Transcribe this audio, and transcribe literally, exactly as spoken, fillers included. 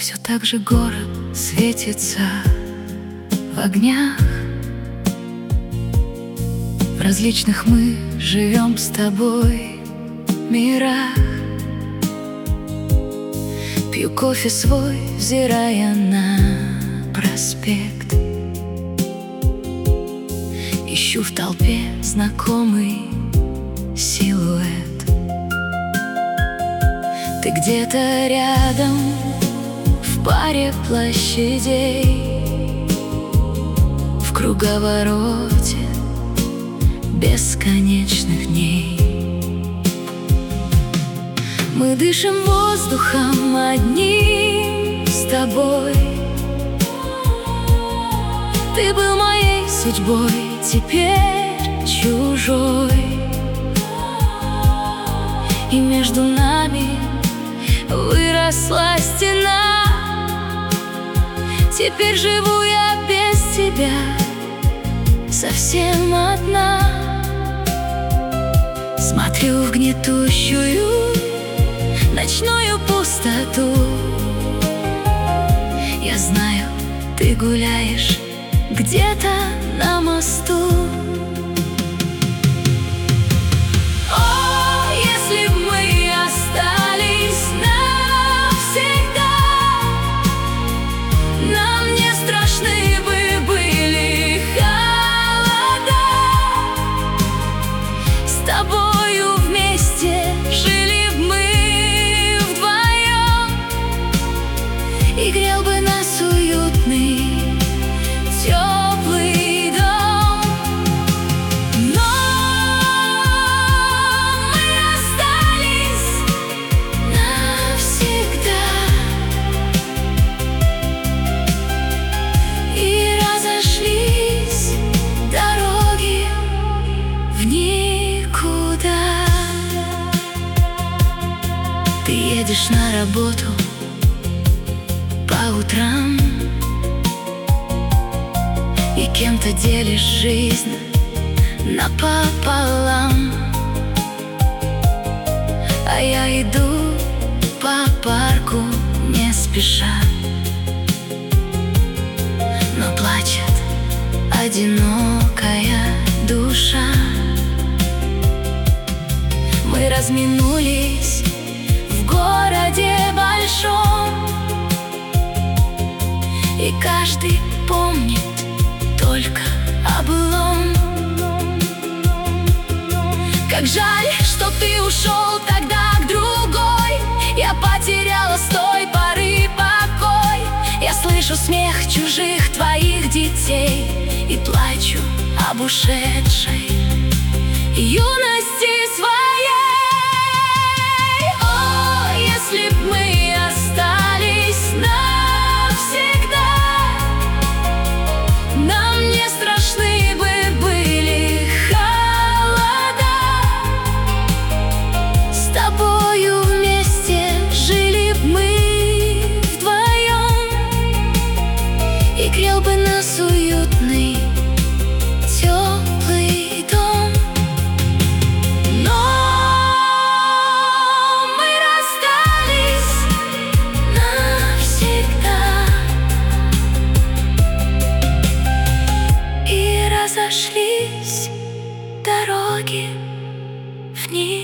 Все так же город светится в огнях. В различных мы живем с тобой мирах. Пью кофе свой, взирая на проспект. Ищу в толпе знакомый силуэт. Ты где-то рядом, в паре площадей, в круговороте бесконечных дней. Мы дышим воздухом одним с тобой. Ты был моей судьбой, теперь чужой. И между нами выросла стена. Теперь живу я без тебя, совсем одна. Смотрю в гнетущую ночную пустоту. Я знаю, ты гуляешь где-то на мосту. О, если б мы остались навсегда, нам не страшны бы были холода. С тобою вместе жили б мы вдвоем, и грел бы нас уютный теплый дом. Но мы остались навсегда и разошлись дороги в никуда. Ты едешь на работу по утрам и кем-то делишь жизнь напополам. А я иду по парку не спеша, но плачет одинокая душа. Мы разминулись в городе большом, и каждый помнит только о былом. Как жаль, что ты ушел тогда к другой. Я потеряла с той поры покой. Я слышу смех чужих твоих детей и плачу об ушедшей юности своей. О, если б мы остались навсегда, нам не страшны бы были холода. С тобою вместе жили б мы вдвоем, и грел бы нас уютный теплый дом. Но мы расстались навсегда и разошлись дороги в них.